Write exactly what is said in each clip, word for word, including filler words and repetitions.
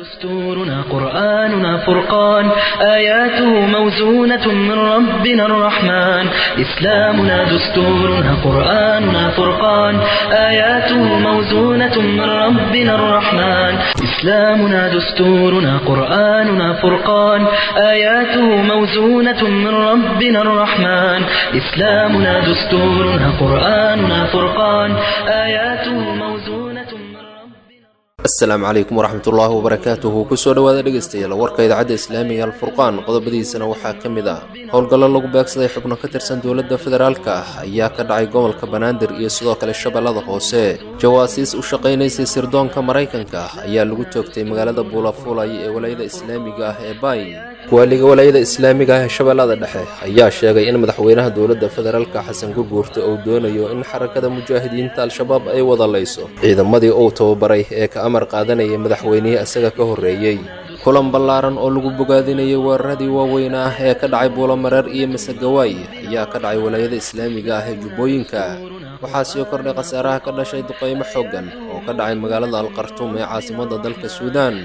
دستورنا قرآننا فرقان آياته موزونة من ربنا الرحمن إسلامنا دستورنا قرآننا فرقان آياته موزونة من ربنا الرحمن إسلامنا دستورنا قرآننا فرقان آياته موزونة من ربنا الرحمن إسلامنا دستورنا قرآننا فرقان آياته موزونة من السلام عليكم ورحمة الله وبركاته kusoo dhawaada dhageystayaal warka idaacadda islaamiga alfurqaan qodobadiisana waxaa ka mid ah howlgallo lagu beegsaday xubno ka tirsan dowladda federaalka ah ayaa ka dhacay gobolka banaadir iyo sidoo kale shabeellada hoose jawaasiis u shaqaynaysay sirdoonka maraykanka ah ayaa lagu toogtay magaalada buulafulay ee walaayada islaamiga ah ee baay kuwaaliga walaayada islaamiga ah ee shabeellada dhexe ayaa sheegay in madaxweynaha dowladda federaalka xasan gurguurta uu doonayo in xarakada mujaahidiinta al-shabaab ay wadalayso ciidamadii uu tababaray ee ka amar qaadanayay madaxweynihii isaga ka horreeyey kulan ballaaran oo lagu bogaadinayay weeraradii waaweyn ah ee ka dhacay buulamareer iyo masagawaay ayaa ka dhacay walaayada islaamiga ah ee jubbooyinka waxaa sii kordhay khasaaraha ka dhashay duqeymo xooggan oo ka dhacay magaalada alqartuum ee caasimadda dalka suudaan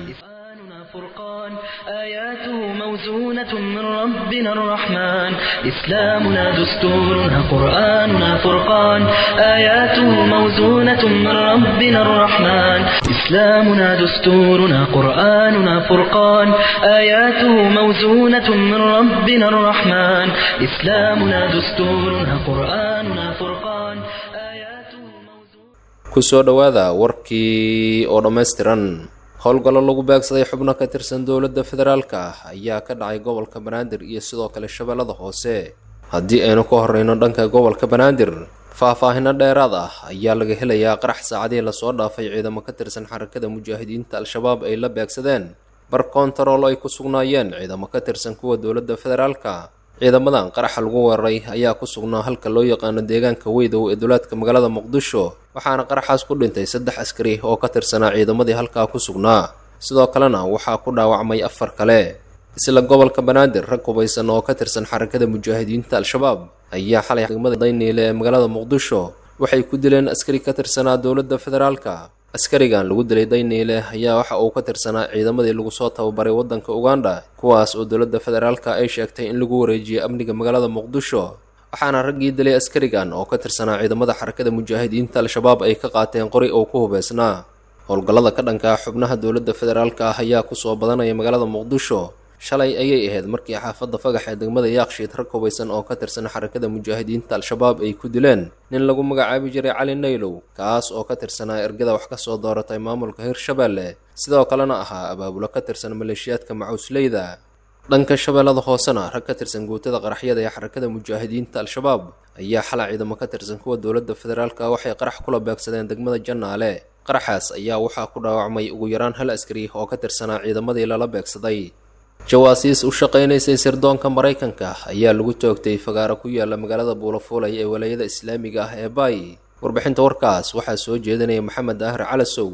آياته موزونة من ربنا الرحمن إسلامنا دستورنا قرآننا فرقان آياته موزونة من ربنا الرحمن إسلامنا دستورنا قرآننا فرقان آياته موزونة من ربنا الرحمن إسلامنا دستورنا قرآننا فرقان آياته موزونة kusoo dhawaada warkii oo dhammaystiran howlgallo lagu beegsaday xubno ka tirsan dowladda federaalka ah ayaa ka dhacay gobolka banaadir iyo sidoo kale shabeellada hoose haddii aynu ka horreyno dhanka gobolka banaadir faahfaahino dheeraad ah ayaa laga helayaa qarax saacadii lasoo dhaafay ciidamo ka tirsan xarakada mujaahidiinta al-shabaab ay la beegsadeen bar kontarool ay ku sugnaayeen ciidamo ka tirsan kuwa dowladda federaalka ciidamadan qaraxa lagu weeraray ayaa ku sugnaa halka loo yaqaano deegaanka weydow ee duleedka magaalada muqdisho waxaana qaraxaas ku dhintay saddex askari oo ka tirsanaa ciidamadii halkaa ku sugnaa sidoo kalena waxaa ku dhaawacmay afar kale isla gobolka banaadir rag hubaysan oo ka tirsan xarakada mujaahidiinta al-shabaab ayaa xalay degmada dayniile ee magaalada muqdisho waxay ku dileen askari ka tirsanaa dowladda federaalka askarigan lagu dilay dayniile ayaa waxa uu ka tirsanaa ciidamadii lagu soo tababaray waddanka uganda kuwaas oo dowladda federaalka ay sheegtay in lagu wareejiyay amniga magaalada muqdisho waxaana raggii dilay askarigan oo ka tirsanaa ciidamada xarakada mujaahidiinta al-shabaab ay ka qaateen qori oo ku hubeysnaa howlgallada ka dhanka xubnaha dowladda federaalka ah ayaa kusoo badanaya magaalada muqdisho shalay ayay ahayd markii xaafadda fagax ee degmada yaaqshiid rag hubaysan oo ka tirsan xarakada mujaahidiinta al-shabaab ay ku dileen nin lagu magacaabi jiray cali naylow kaas oo ka tirsanaa ergada wax ka soo dooratay maamulka hirshabeelle sidoo kalena ahaa abaabulo ka tirsan maleeshiyaadka macuusleyda dhanka shabeellada hoosena rag ka tirsan guutada qaraxyada ee xarakada mujaahidiinta al-shabaab ayaa xalay ciidamo ka tirsan kuwa dowladda federaalka waxay qarax kula beegsadeen degmada jannaale qaraxaas ayaa waxaa ku dhaawacmay ugu yaraan hal askari oo ka tirsanaa ciidamadii lala beegsaday jawaasiis u shaqaynaysay sirdoonka maraykanka ayaa lagu toogtay fagaaro ku yaala magaalada buulafulay ee walaayada islaamiga ah ee baay warbixinta warkaas waxaa soo jeedinaya maxamed daahir calasow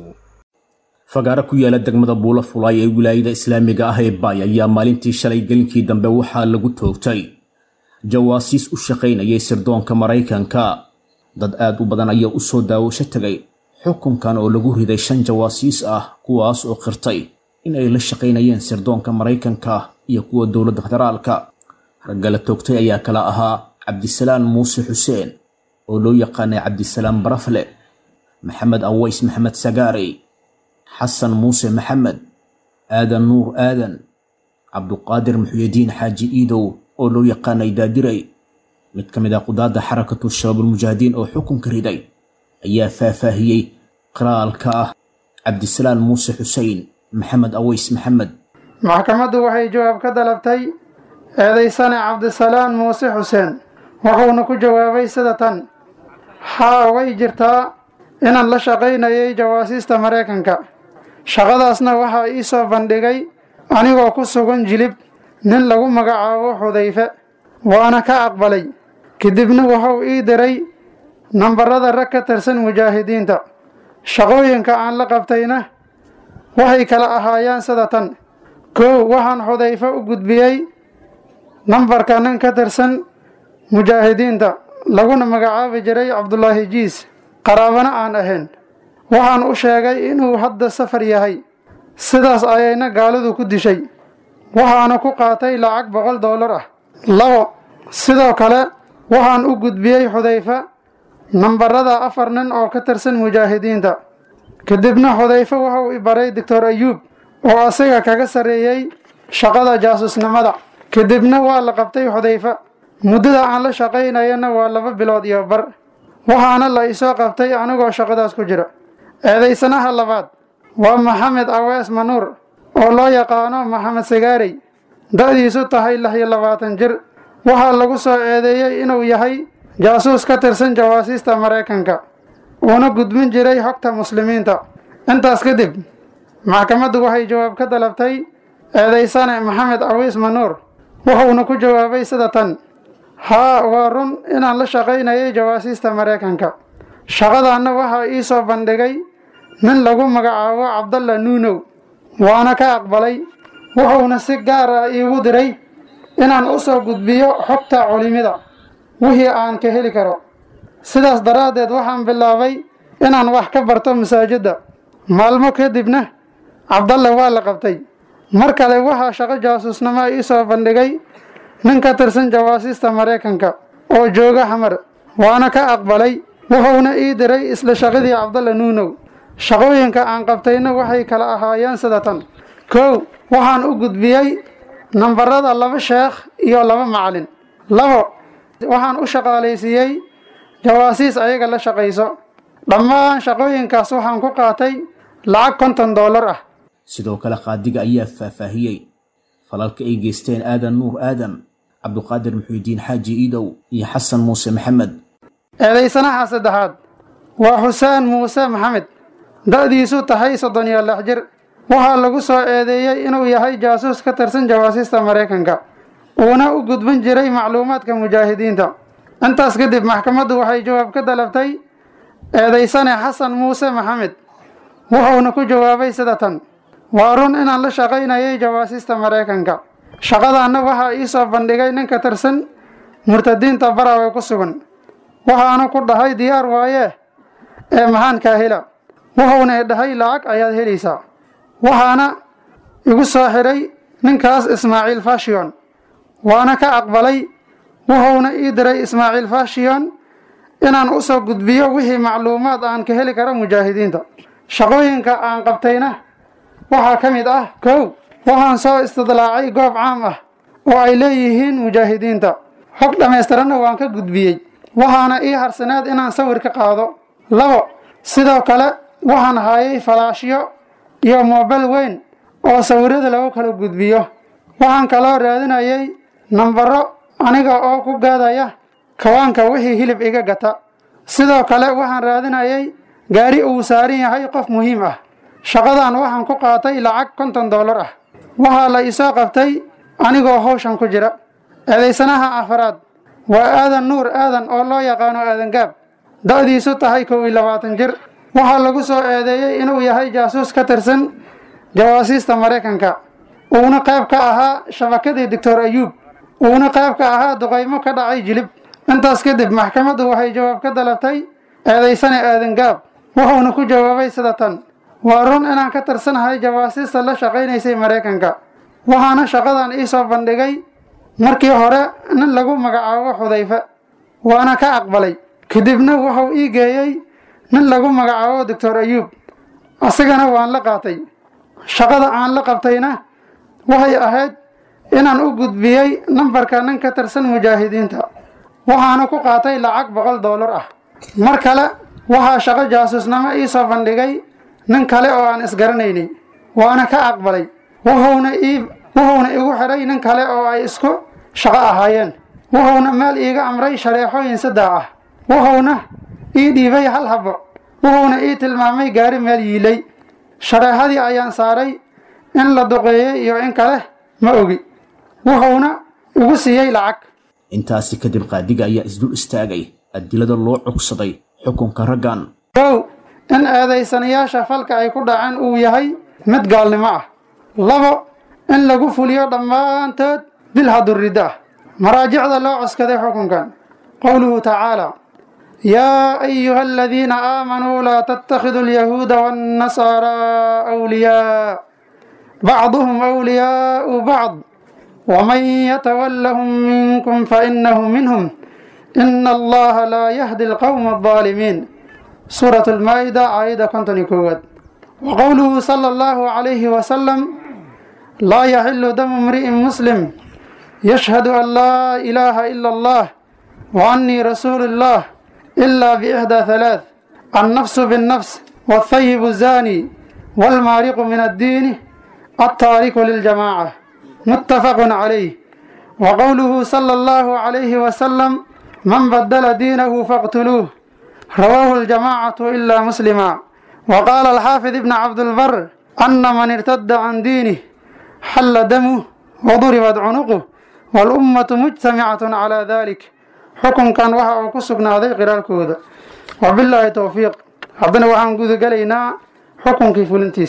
fagaaro ku yaala degmada buulafulay ee wilaayada islaamiga ah ee baay ayaa maalintii shalay gelinkii dambe waxaa lagu toogtay jawaasiis u shaqaynayay sirdoonka maraykanka dad aad u badan ayaa u soo daawasho tagay xukunkan oo lagu riday shan jawaasiis ah kuwaas oo qirtay in ay la shaqaynayeen sirdoonka maraykanka iyo kuwa dowladda federaalka ragga la toogtay ayaa kala ahaa cabdisalaam muuse xuseen oo loo yaqaanay cabdisalaam barafle maxamed aways maxamed sagaarey xasan muuse maxamed aadan nuur aadan cabduqaadir muxyidiin xaaji iidow oo loo yaqaanay daadirey mid ka mid ah qudaadda xarakatu shabaabulmujaahidiin oo xukunka riday ayaa faahfaahiyey qiraalka ah cabdisalaam muuse xuseen maxamed aways maxamed maxkamaddu waxay jawaab ka dalabtay eedaysane cabdisalaam muuse xuseen wuxuuna ku jawaabay sida tan haa way jirtaa inaan la shaqaynayay jawaasiista maraykanka shaqadaasna waxaa ii soo bandhigay anigoo ku sugan jilib nin lagu magacaabo xudayfe waana ka aqbalay kadibna wuxuu ii diray nambarada rag ka tirsan mujaahidiinta shaqooyinka aan la qabtayna waxay kala ahaayeen sida tan kow waxaan xudayfe u gudbiyey nambarka nin ka tirsan mujaahidiinta laguna magacaabi jiray cabdulaahi jiis qaraabana aan ahayn waxaan u sheegay inuu hadda safar yahay sidaas ayayna gaalidu ku dishay waxaana ku qaatay lacag boqol doolar ah. labo sidoo kale waxaan u gudbiyey xudayfa nambarada afar nin oo ka tirsan mujaahidiinta. kadibna xudayfa wuxuu i baray doctor ayuub oo asaga kaga sareeyay shaqada jaasusnimada. kadibna waa la qabtay xudayfa muddada aan la shaqaynayana waa laba bilood iyo bar waxaana la isoo qabtay anigoo shaqadaas ku jira. eedaysanaha labaad waa maxamed awees manuur oo loo yaqaano maxamed sigaarey, da'diisu tahay lix iyo labaatan jir. waxaa lagu soo eedeeyey inuu yahay jaasuus ka tirsan jawaasiista maraykanka uuna gudbin jiray xogta muslimiinta. intaas kadib maxkamaddu waxay jawaab ka dalabtay eedaysane maxamed awees manuur wuxuuna ku jawaabay sida tan: haa, waa run inaan la shaqaynayay jawaasiista maraykanka. shaqadaanna waxaa ii soo bandhigay nin lagu magacaabo cabdalla nuunow waana ka aqbalay. wuxuuna si gaar ah iigu diray inaan u soo gudbiyo xogta culimada wixii aan ka heli karo. sidaas daraaddeed waxaan bilaabay inaan wax ka barto masaajidda. maalmo kadibna cabdalle waa la qabtay. mar kale waxaa shaqo jaasuusnimo ii soo bandhigay nin ka tirsan jawaasiista maraykanka oo jooga xamar waana ka aqbalay. wuxuuna ii diray isla shaqadii cabdalle nuunow. shaqooyinka aan qabtayna waxay kala ahaayeen sida tan: kow waxaan u gudbiyey nambarada laba sheekh iyo laba macalin. labo waxaan u shaqaalaysiiyey jawaasiis ayaga la shaqayso. dhammaan shaqooyinkaas waxaan ku qaatay lacag konton doolar ah. sidoo kale qaadiga ayaa faahfaahiyey falalka ay geysteen aadan nuur aadam, cabduqaadir muxuudiin xaaji iidow iyo xasan muuse maxamed. eedaysanaha saddexaad waa xuseen muuse maxamed, da'diisu tahay soddon iyo lix jir. waxaa lagu soo eedeeyey inuu yahay jaasuus ka tirsan jawaasiista maraykanka uuna u gudbin jiray macluumaadka mujaahidiinta. intaas kadib maxkamaddu waxay jawaab ka dalabtay eedaysane xasan muuse maxamed wuxuuna ku jawaabay sida tan: waa run inaan la shaqaynayay jawaasiista maraykanka. shaqadaanna waxaa ii soo bandhigay nin ka tirsan murtadiinta barawe ku sugan. waxaana ku dhahay diyaar waaye ee maxaan kaa hela. wuxuuna i dhahay lacag ayaad helaysaa. waxaana igu soo xidhay ninkaas ismaaciil fashion waana ka aqbalay. wuxuuna ii diray ismaaciil fashion inaan u soo gudbiyo wixii macluumaad aan ka heli karo mujaahidiinta. shaqooyinka aan qabtayna waxaa ka mid ah: kow waxaan soo istidlaacay goob caam ah oo ay leeyihiin mujaahidiinta. xog dhammaystiranna waan ka gudbiyey, waxaana ii harsaneed inaan sawir ka qaado. labo sidoo kale waxaan haayay falaashyo iyo moobel weyn oo sawirada lagu kala gudbiyo. waxaan kaloo raadinayay nambaro aniga oo ku gaadaya kawaanka wixii hilib iga gata. sidoo kale waxaan raadinayay gaari uu saaran yahay qof muhiim ah. shaqadan waxaan ku qaatay lacag konton doolar ah. waxaa la isoo qabtay anigoo hawshan ku jira. eedaysanaha afaraad waa aadan nuur aadan oo loo yaqaano aadan gaab, da'diisu tahay kow iyo labaatan jir. waxaa lagu soo eedeeyey inuu yahay jaasuus ka tirsan jawaasiista maraykanka uuna qayb ka ahaa shabakadii doctor ayuub uuna qayb ka ahaa duqaymo ka dhacay jilib. intaas kadib maxkamaddu waxay jawaab ka dalabtay eedaysane aadan gaab wuxuuna ku jawaabay sida tan: waa run inaan ka tirsanahay jawaasiista la shaqaynaysay maraykanka. waxaana shaqadan ii soo bandhigay markii hore nin lagu magacaabo xudayfa waana ka aqbalay. kadibna wuxuu ii geeyey nin lagu magacaabo doctor ayuub, asagana waan la qaatay. shaqada aan la qabtayna waxay ahayd inaan u gudbiyey nambarka nin ka tirsan mujaahidiinta. waxaana ku qaatay lacag boqol doolar ah. mar kale waxaa shaqo jaasuusnimo ii soo bandhigay nin kale oo aan isgaranaynay waana ka aqbalay. wuxuuna ii wuxuuna igu xidhay nin kale oo ay isku shaqo ahaayeen. wuxuuna meel iiga amray shareexooyin saddex ah. wuxuuna ii dhiibay hal habbo. wuxuuna ii tilmaamay gaari meel yiilay. shareexadii ayaan saaray. in la duqeeyey iyo in kale ma ogi. wuxuuna igu siiyey lacag. intaasi kadib qaadiga ayaa isdul istaagay adilada loo cugsaday xukunka raggan. kow in eedaysanayaasha falka ay ku dhaceen uu yahay mid gaalnimo ah. labo in lagu fuliyo dhammaantood bil haduridda ah. maraajicda loo cuskaday xukunkan: qowluhu tacaala: yaa ayuha aladiina aamanuu laa tattakhiduu alyahuuda waannasaaraa awliyaa بعضهم أولياء بعض ومن يتولهم منكم فإنه منهم إن الله لا يهدي القوم الظالمين سورة المائدة آية كنتني كوت. وقوله صلى الله عليه وسلم لا يحل دم امرئ مسلم يشهد أن لا إله إلا الله وأني رسول الله إلا بإحدى ثلاث النفس بالنفس والثيب الزاني والمارق من الدين التارك للجماعة متفق عليه. وقوله صلى الله عليه وسلم من بدل دينه فاقتلوه رواه الجماعة إلا مسلما. وقال الحافظ ابن عبد البر أن من ارتد عن دينه حل دمه وضربت عنقه والأمة مجتمعة على ذلك. حكم كان وحا وكسقنا هذه قرار كودا وبالله توفيق. حبنا وحا نقول قلينا حكم كيف الانتيس.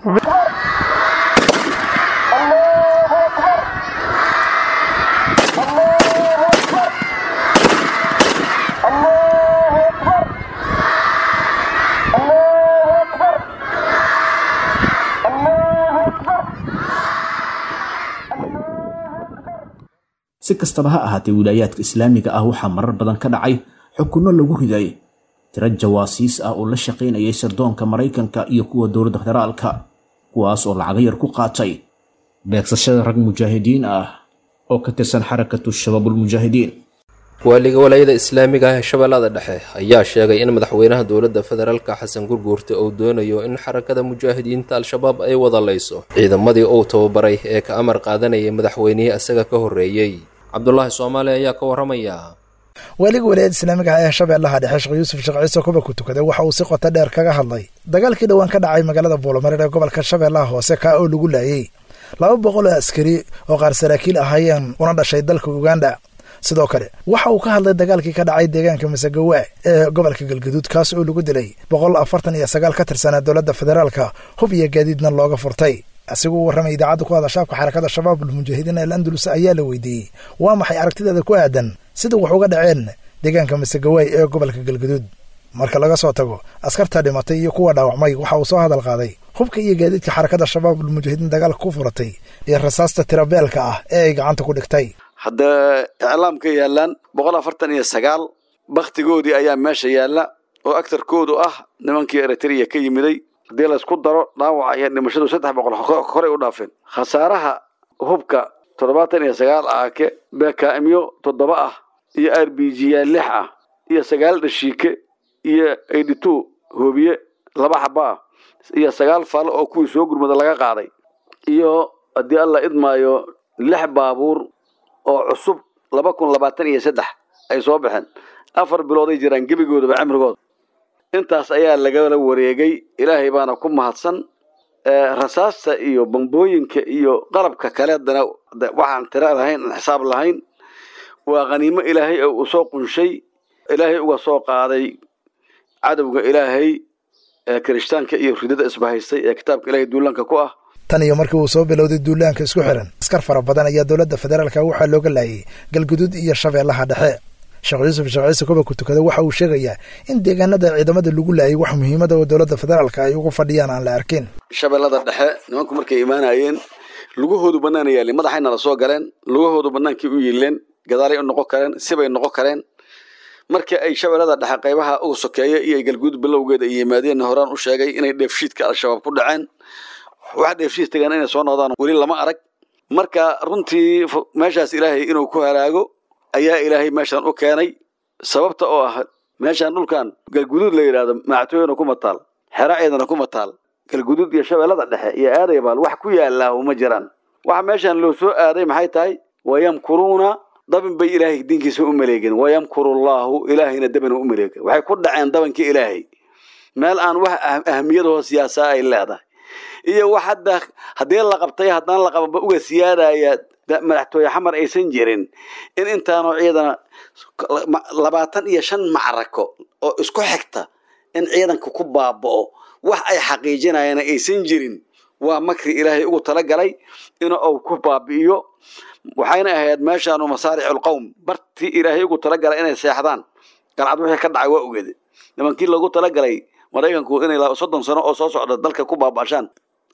si kastaba ha ahaatee wilaayaadka islaamiga ah waxaa marar badan ka dhacay xukunno lagu riday tiro jawaasiis ah oo la shaqaynayay sirdoonka Mareykanka iyo kuwa dowladda federaalka kuwaas oo lacag yar ku qaatay beegsashada rag mujaahidiin ah oo ka tirsan xarakatu shabaabul mujaahidiin. waaliga walaayada islaamiga ah ee shabeellada dhexe ayaa sheegay in madaxweynaha dowladda federaalka xasan gurguurte uu doonayo in xarakada mujaahidiinta al-shabaab ay wadalayso ciidamadii uu tababaray ee ka amar qaadanayay madaxweynihii asaga ka horreeyay. cabdullaahi soomaali ayaa ka waramaya. waaliga walaayada islaamiga ah ee shabeellaha dhexe sheekh yuusuf sheekh ciise kuba ku tukaday waxa uu si qoto dheer kaga hadlay dagaalkii dhawaan ka dhacay magaalada Buulamareer ee gobolka Shabeellaha Hoose ka oo lagu laayay laba boqol oo askari oo qaar saraakiil ahaayeen una dhashay dalka Uganda. sidoo kale waxa uu ka hadlay dagaalkii ka dhacay deegaanka Masagawa ee gobolka Galgaduud kaas oo lagu dilay boqol afartan iyo sagaal ka tirsan dowladda federaalka hub iyo gaadiidna looga furtay. asigoo waramay idaacadda ku hadla shacabka xarakada shabaabul mujaahidiin ee Andalus ayaa la weydiiyay waa maxay aragtidaada ku aadan sida wax uga dhaceen deegaanka Masagawa ee gobolka Galgaduud. marka laga soo tago askarta dhimatay iyo kuwa dhaawacmay waxa uu soo hadal qaaday hubka iyo gaadiidka xarakada shabaabul mujaahidiin dagaalka ku furatay iyo rasaasta tirabeelka ah ee ay gacanta ku dhigtay. hadda iclaamka yaalaan boqol afartan iyo sagaal baktigoodii ayaa meesha yaala oo aktarkoodu ah nimankii Eritrea ka yimiday hadii la isku daro dhaawaca iyo dhimashadu saddex boqol hore u dhaafeen. khasaaraha hubka toddobaatan iyo sagaal ah ke beekaamiyo toddoba ah iyo R B G lix ah iyo sagaal dhashiike iyo eighty two hoobiye laba xaba iyo sagaal fal oo kuwii soo gurmada laga qaaday iyo hadii alla idmaayo lix baabuur oo cusub laba kun labaatan iyo saddex ay soo baxeen afar bilood ay jiraan gabigooda cimrigooda intaas ayaa laga wareegay. ilaahay baana ku mahadsan. rasaasta iyo bambooyinka iyo qalabka kale dana waxaan tira lahayn xisaab lahayn waa qaniimo ilaahay oo soo qunshay ilaahay uga soo qaaday cadawga ilaahay ee kirishtaanka iyo ridada isbahaystay ee kitaabka ilaahay duulanka ku ah. tan iyo markii uu soo bilowday duulaanka isku xiran askar fara badan ayaa dowladda federaalka waxa looga laayay Galgaduud iyo Shabeellaha Dhexe. sheekh yuusuf sheekh ciise kuba ku tukaday waxa uu sheegayaa in deegaanada ciidamada lagu laayay wax muhiimada oo dowladda federaalka ay ugu fadhiyaan aan la arkin. Shabeellada Dhexe nimanku markay iimaanayeen lugahoodu banaanayeen madaxayna la soo galeen lugahoodu banaankii u yiileen gadaalay u noqon kareen sibay noqon kareen. markii ay Shabeellada Dhexe qaybaha ugu sokeeyay iyo Galgaduud bilowgeeda ay yimaadeen horaan u sheegay inay dheefshiidka al-shabaab ku dhaceen waxa dheefshiid tagan inay soo noqdaan wali lama arag. marka runtii meeshaas ilaahay inuu ku haraago ayaa ilaahay meeshan u keenay sababta oo ah meeshan dhulkan Galgaduud la yiraahdo maactooyna kuma taal xiraaceedana kuma taal Galgaduud iyo Shabeellada Dhexe iyo aadaybal wax ku yaala uma jiraan. waxa meeshan loo soo aaday maxay tahay wayamkuruna dabin bay ilaahay dinkiisa u maleegeen wayamkurullahu ilaahayna dabana u maleegay waxay ku dhaceen dabankii ilaahay meel aan wax ahmiyad oo siyaasa ay leedahay iyo wax hadda hadii la qabtay haddana la qabanba uga siyaadaya madaxtooye xamar aysan jirin in intaano ciidana labaatan iyo shan macrako oo isku xigta in ciidanka ku baabao wax ay xaqiijinayaan aysan jirin waa makri ilaahay ugu tala galay inuu uu ku baabiyo. waxayna ahayd meeshaan masaariicul qawm barti ilaahay ugu tala galay inay seexdaan galcad wixii ka dhacay waa ogeed nimankii lagu tala galay Mareykanku inay soddon sano oo soo socda dalka ku baabashaan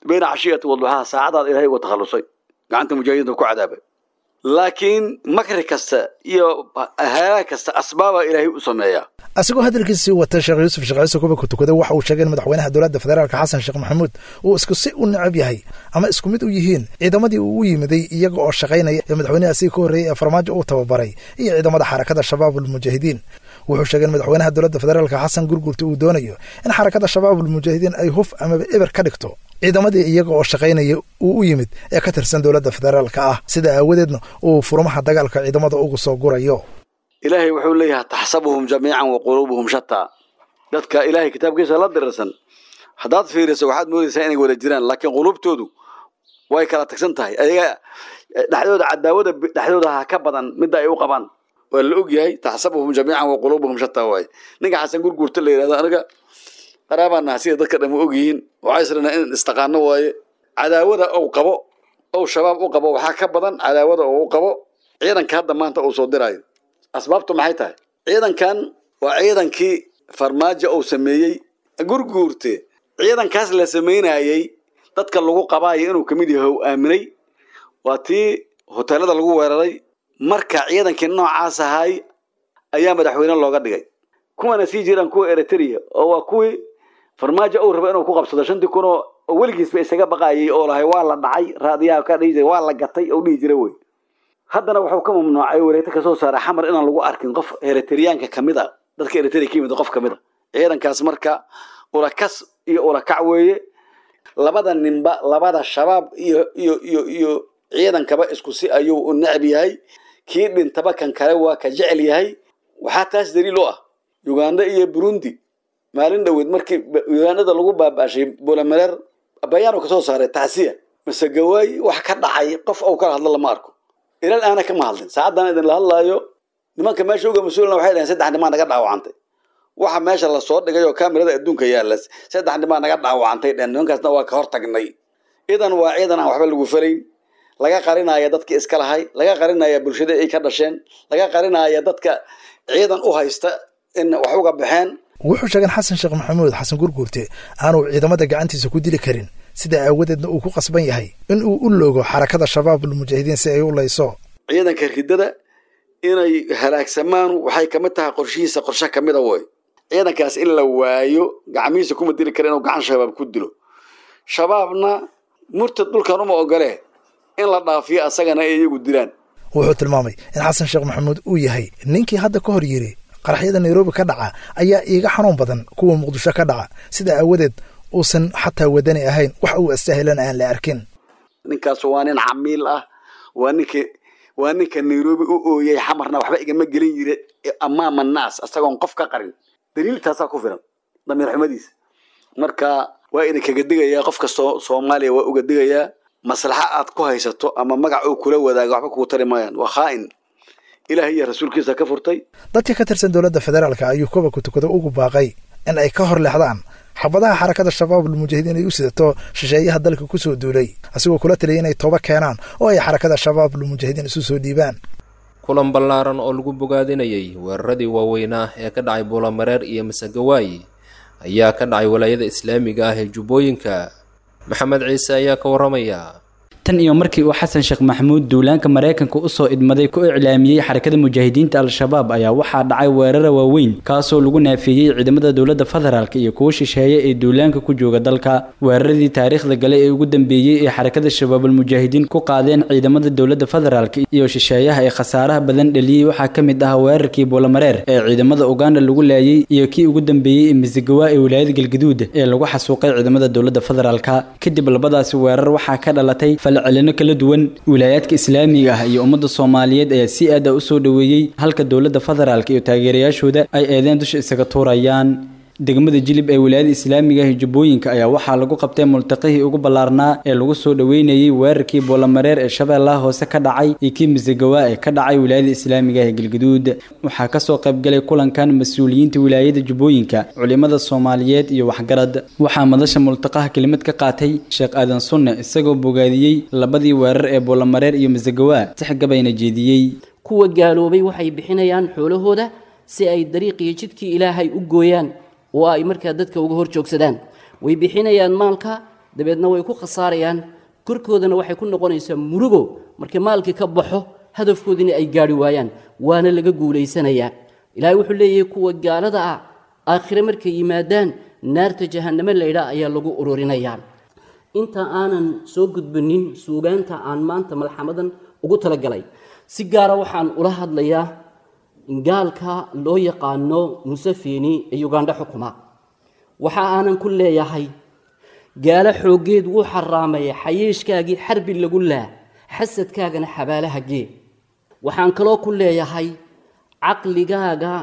bayna cashiyati waduxaha saacadaad ilaahay uga takhalusay gacanta mujaahidiinta ku cadaabay laakiin makri kasta iyo hayaa kasta asbaaba ilaahay u sameeyaa asigoo hadalkiisii wata sheekh yuusuf sheekh ciise kuba ku tukaday waxa uu sheegay in madaxweynaha dowladda federaalka xasan sheekh maxamuud uu isku si u necab yahay ama isku mid u yihiin ciidamadii uu u yimiday iyaga oo shaqaynaya ee madaxweynaha asii ka horreeyey ee farmaajo uu tababaray iyo ciidamada xarakada shabaabul mujaahidiin wuxuu sheegay in madaxweynaha dowladda federaalka xasan gurgurta uu doonayo in xarakada shabaabul mujaahidiin ay huf amaba eber ka dhigto ciidamadii iyaga oo shaqaynaya uu u yimid ee ka tirsan dowladda federaalka ah sida aawadeedna uu furmaha dagaalka ciidamada ugu soo gurayo ilaahay wuxuu leeyahay taxsabuhum jamiican wa quluubuhum shataa dadka ilaahay kitaabkiisa la dirsan haddaad fiiriso waxaad moodaysaa inay wada jiraan laakiin quluubtoodu way kala tagsan tahay ayaga dhexdooda cadaawada dhexdooda ha ka badan midda ay u qabaan waa la ogyahay taxsabuhum jamiican wa quluubuhum shataa waaye ninka xasan gurgurta la yidhahdo anaga qaraabana sida dadka dhan og yihiin waxay isranaa in istaqaano waaye cadaawada uu qabo oo shabaab u qabo waxaa ka badan cadaawada uu qabo ciidanka hadda maanta uu soo dirayo asbaabtu maxay tahay ciidankan waa ciidankii farmaajo uu sameeyey gurguurte ciidankaas la sameynayay dadka lagu qabaayo inuu kamid yahay uu aaminay waa tii hoteelada lagu weeraray marka ciidankii noocaas ahay ayaa madaxweyne looga dhigay kuwana sii jiraan kuwa Eritrea oo waa kuwii farmaajo uu raba inuu ku qabsado shantii kun oo weligiisba isaga baqaayay oo lahay waa la dhacay raadiyaha ka dhigay waa la gatay oo dhigi jiray way haddana wuxuu ka mamnuucay wareegta ka soo saaray xamar inaan lagu arkin qof Eritreanka kamid ah dadka Eritrea ka yimid qof kamid ah ciidankaas marka ula kas iyo ula kac weeye labada ninba labada shabaab iyo iyo iyo iyo ciidankaba isku si ayuu u necab yahay kii dhintaba kan kale waa ka jecel yahay waxa taas daliil u ah Uganda iyo Burundi maalin dhaweed markii Uganda lagu baabaashay Bulamerer bayaan ka soo saaray taasiya masagawaay wax ka dhacay qof oo ka hadla lama arko ila aana kama hadlin saacadan idin la hadlaayo nimanka meesha uga mas'uulna waxay dhahan saddex dhimaan naga dhaawacantay waxa meesha la soo dhigay oo kaamirada adduunka yaala saddex dhimaan naga dhaawacantay dhan nimankaasna waa ka hortagnay idan waa ciidan aan waxba lagu farayn laga qarinaya dadka iska lahay laga qarinaya bulshada ay ka dhasheen laga qarinaya dadka ciidan u haysta in wax uga baxeen wuxuu sheegay xasan sheekh maxamuud xasan gurgurte aanu ciidamada gacantiisa ku dili karin sida aawadeedna uu ku qasban yahay in uu u loogo xarakada shabaabul mujaahidiin si ay u layso ciidanka ridada inay halaagsamaan waxay kamid tahay qorshihiisa qorshe kamid ah way ciidankaas in la waayo gacmihiisa kuma dili karo inuu gacan shabaab ku dilo shabaabna murtad dhulkan uma ogole in la dhaafiyo asagana ay iyagu dilaan wuxuu tilmaamay in xasan sheekh maxamuud uu yahay ninkii hadda ka hor yiri qaraxyada Nairobi ka dhaca ayaa iiga xanuun badan kuwa Muqdisho ka dhaca sida aawadeed uusan xataa wadani ahayn wax uu astahlan aan la arkin ninkaas waa nin camiil ah waa ninka waa ninka Nairobi u ooyay xamarna waxba igama gelin jire amaama naas asagoon qof ka qarin daliiltaas ku filan damiir xumadiis marka waa in kaga digaya qof kasto Soomaaliya waa uga digaya maslaxa aad ku haysato ama magac uu kula wadaago waxba ku tarimayaan waa khaa'in ilaahay iyo rasuulkiisa ka furtay dadka ka tirsan dowladda federaalka ayuu kuba ku tukada ugu baaqay in ay ka hor leexdaan xabadaha xarakada shabaabul mujaahidiin ay u sidato shisheeyaha dalka ku soo duulay asigoo kula taliyay inay tooba keenaan oo ay xarakada shabaabul mujaahidiin isu soo dhiibaan kulan ballaaran oo lagu bogaadinayay weeraradii waaweynaa ee ka dhacay Bulamerer iyo Masagawaay ayaa ka dhacay walaayada islaamiga ah ee Jubbooyinka maxamed ciise ayaa ka waramaya tan iyo markii uu xasan sheekh maxamuud duulaanka Mareykanka u soo idmaday ku iclaamiyay xarakada mujaahidiinta al-shabaab ayaa waxaa dhacay weerar waaweyn kaasoo lagu naafiyay ciidamada dowladda federaalka iyo kuwa shisheeye ee duulaanka ku jooga dalka weeraradii taariikhda galay ee ugu dambeeyay ee xarakada shabaabul mujaahidiin ku qaadeen ciidamada dowladda federaalka iyo shisheeyaha ee khasaaraha badan dhaliyay waxaa kamid ah weerarkii Bulamerer ee ciidamada Uganda lagu laayay iyo kii ugu dambeeyay ee Masagawaay ee wilaayada Galgaduud ee lagu xasuuqay ciidamada dowladda federaalka kadib labadaas weerar waxaa ka dhalatay falcelino kala duwan wilaayadka islaamiga ah iyo ummadda Soomaaliyeed ayaa si aad ah u soo dhaweeyay halka dowladda federaalka iyo taageerayaashooda ay eedeen dusha isaga tuurayaan degmada Jilib ee wilaayada islaamiga ah Jubbooyinka ayaa waxaa lagu qabtay multaqihii ugu ballaarnaa ee lagu soo dhaweynayay weerarkii Bulamerer ee Shabeellaha Hoose ka dhacay iyo kii Masagawaay ee ka dhacay wilaayada islaamiga ah Galgaduud waxaa ka soo qayb galay kulankan mas'uuliyiinta wilaayada Jubbooyinka culimada Soomaaliyeed iyo waxgarad waxaa madasha multaqaha kelimad ka qaatay Sheekh Aadan Sunne isagoo bogaadiyay labadii weerar ee Bulamerer iyo Masagawaay tixgabayna jeediyay kuwa gaaloobay waxay bixinayaan xoolahooda si ay dariiqii jidkii Ilaahay u gooyaan oo ay markaa dadka uga hor joogsadaan way bixinayaan maalka dabeedna way ku khasaarayaan korkoodana waxay ku noqonaysaa murugo markii maalkii ka baxo hadafkoodina ay gaari waayaan waana laga guulaysanayaa ilaahay wuxuu leeyahay kuwa gaalada ah aakhire markay yimaadaan naarta jahannamo laydhaa ayaa lagu ururinayaa inta aanan soo gudbinin suugaanta aan maanta malxamadan ugu talagalay si gaara waxaan ula hadlayaa gaalka loo yaqaano Museveni ee Uganda xukuma waxa aanan ku leeyahay gaala xoogeed wuu xaraamay xayeeshkaagii xarbi lagu laa xasadkaagana xabaalaha gee waxaan kaloo ku leeyahay caqligaaga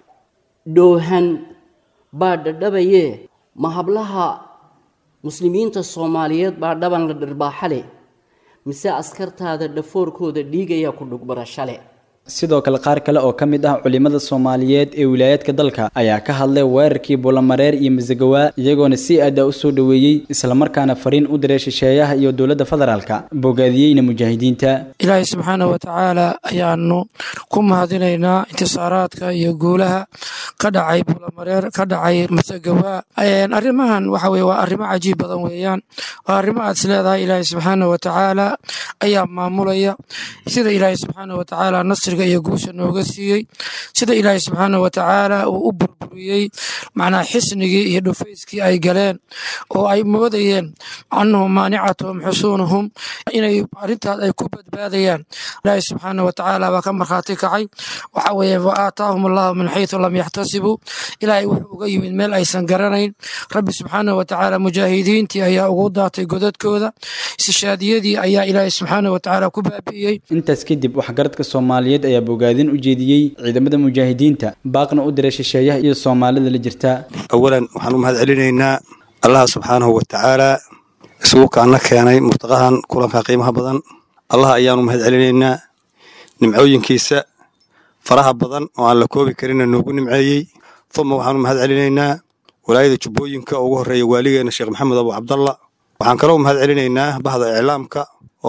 doohan baa dhadhabaye ma hablaha muslimiinta Soomaaliyeed baa dhaban la dhirbaaxale mise askartaada dhafoorkooda dhiigaya ku dhugbarashale sidoo kale qaar kale oo kamid ah culimada Soomaaliyeed ee wilaayadka dalka ayaa ka hadlay weerarkii Buulamareer iyo Masagawa iyagoona si aad ah u soo dhaweeyay isla markaana fariin u diray shisheeyaha iyo dawladda federaalka bogaadiyayna mujaahidiinta Ilaahay subhanahu wa ta'ala ayaanu ku mahadinaynaa intisaaraadka iyo guulaha ka dhacay Buulamareer ka dhacay Masagawa ayaan arrimahan waxa weey waa arrimo cajiib badan weeyaan waa arrimo aad leedahay Ilaahay subhanahu wa ta'ala ayaa maamulaya sida Ilaahay subhanahu wa ta'ala nasr iyo guusha nooga siiyay sida Ilaahay subhanahu wa ta'ala uu u burburiyay macna xisnigi iyo dhufayskii ay galeen oo ay moodayeen annahum maani'atuhum husunuhum inay arintaas ay ku badbaadayaan Ilaahay subhanahu wa ta'ala waa ka marxaati kacay waxa weeye wa aataahum Allahu min haythu lam yahtasibu Ilaahay wuxuu uga yimid meel aysan garanayn Rabbi subhanahu wa ta'ala mujaahidiintii ayaa ugu daatay godadkooda ishaadiyadii ayaa Ilaahay subhanahu wa ta'ala ku baabiyay intaas kadib wax garadka Soomaaliyeed ayaa bogaadin u jeediyay ciidamada mujaahidiinta baaqna u diray shisheeyaha iyo Soomaalida la jirta awalan waxaan u mahad celinaynaa Allah subhanahu wa ta'ala isugu kaana keenay murtaqahan kulanka qiimaha badan Allah ayaanu mahad celinaynaa nimcooyinkiisa faraha badan oo aan la koobi karin noogu nimceeyay thumma waxaan u mahad celinaynaa walaayada Jubbooyinka ugu horeeyay waaligeena Sheekh Maxamed Abu Abdallah waxaan kaloo mahad celinaynaa bahda islaamka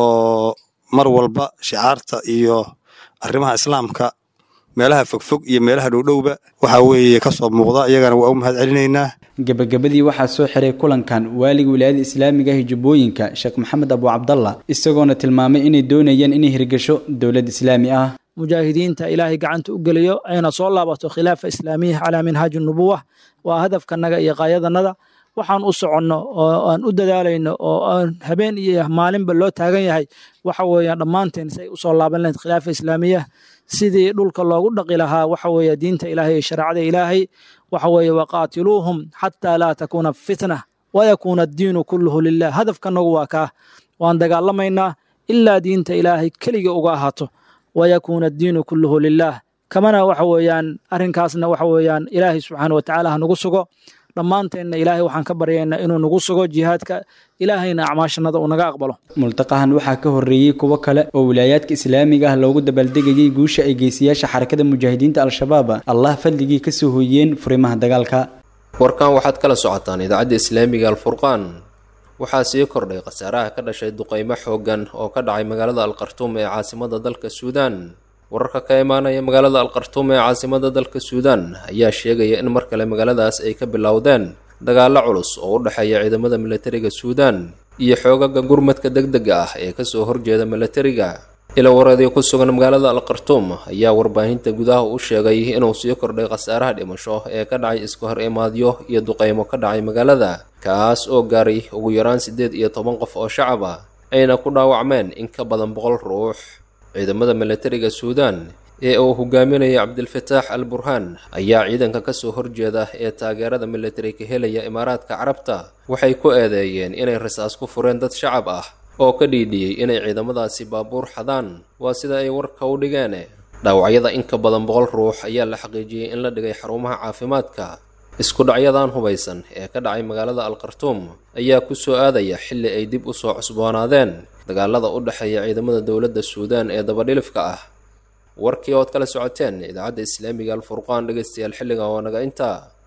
oo mar walba shicaarta iyo arrimaha islaamka meelaha fogfog iyo meelaha dhowdhowba waxa weeye ka soo muuqda iyagana waa u mahad celinaynaa gabagabadii waxaa soo xiray kulankan waaliga wilaayada islaamiga ah Jubbooyinka Sheekh Maxamed Abu Abdallah isagoona tilmaamay inay doonayaan inay hirgasho dawlad islaami ah mujaahidiinta ilaahay gacanta u geliyo ayna soo laabato khilaafa islaamiga ala minhaj an-nubuwah waa hadafkanaga iyo qaayadanada waxaan u soconno oo aan u dadaalayno oo aan habeen iyo maalinba loo taagan yahay waxa weeyaan dhamaanteen say u soo laaban lahayd khilaafa islaamiga sidii dhulka loogu dhaqi lahaa waxa weeye diinta ilaahay iyo shariicada ilaahay waxa weeye waqaatiluhum hatta la takuna fitna wa yakuna ad-diinu kulluhu lillah hadafkanagu waa ka waan dagaalamaynaa illa diinta ilaahay kaliya uga ahaato wa yakuna ad-diinu kulluhu lillah kamana waxa weeyaan arrinkaasna waxa weeyaan ilaahay subhanahu wa ta'ala nagu sugo dhamaanteena ilaahay waxaan ka baryaynaa inuu nagu sugo jihaadka ilaahayna acmaashanada uu naga aqbalo multaqahan waxaa ka horeeyay kuwa kale oo wilaayadka islaamiga ah loogu dabaldegayay guusha ay geesiyaasha xarakada mujaahidiinta al-shabaab Allah fadligii ka soo hooyeen furimaha dagaalka warkan waxaad kala socotaan idaacadda islaamiga al-furqaan waxaa sii kordhay khasaaraha ka dhashay duqeymo xoogan oo ka dhacay magaalada al-Khartoum ee caasimadda dalka Suudaan wararka ka imaanaya magaalada al-Khartoum ee caasimadda dalka Suudaan ayaa sheegaya in mar kale magaaladaas ay ka bilowdeen dagaalo culus oo u dhaxeeya ciidamada militariga Suudaan iyo xoogaga gurmadka degdega ah ee ka soo horjeeda militariga ila waradii ku sugan magaalada al-Khartoum ayaa warbaahinta gudaha u sheegay inuu sii kordhay khasaaraha dhimasho ee ka dhacay isku hor imaadyo iyo duqeymo ka dhacay magaalada kaas oo gaaray ugu yaraan sideed iyo toban qof oo shacab ah ayna ku dhaawacmeen in ka badan boqol ruux ciidamada militariga Suudaan ee uu hogaaminayay Cabdilfataax al-Burhaan ayaa ciidanka ka soo horjeeda ee taageerada military ka helaya Imaaraadka Carabta waxay ku eedeeyeen inay rasaas ku fureen dad shacab ah oo ka dhiidhiyay inay ciidamadaasi baabuur xadaan waa sida ay warka u dhigeen dhaawacyada in ka badan boqol ruux ayaa la xaqiijiyay in la dhigay xarumaha caafimaadka isku dhacyadan hubaysan ee ka dhacay magaalada al-Khartoum ayaa ku soo aadaya xilli ay dib u soo cusboonaadeen dagaalada u dhaxeeya ciidamada dawladda Suudaan ee dabadhilifka ah warkii oo kala socoteen idaacadda islaamiga al-Furqaan dhageystayaal xilliga oo naga inta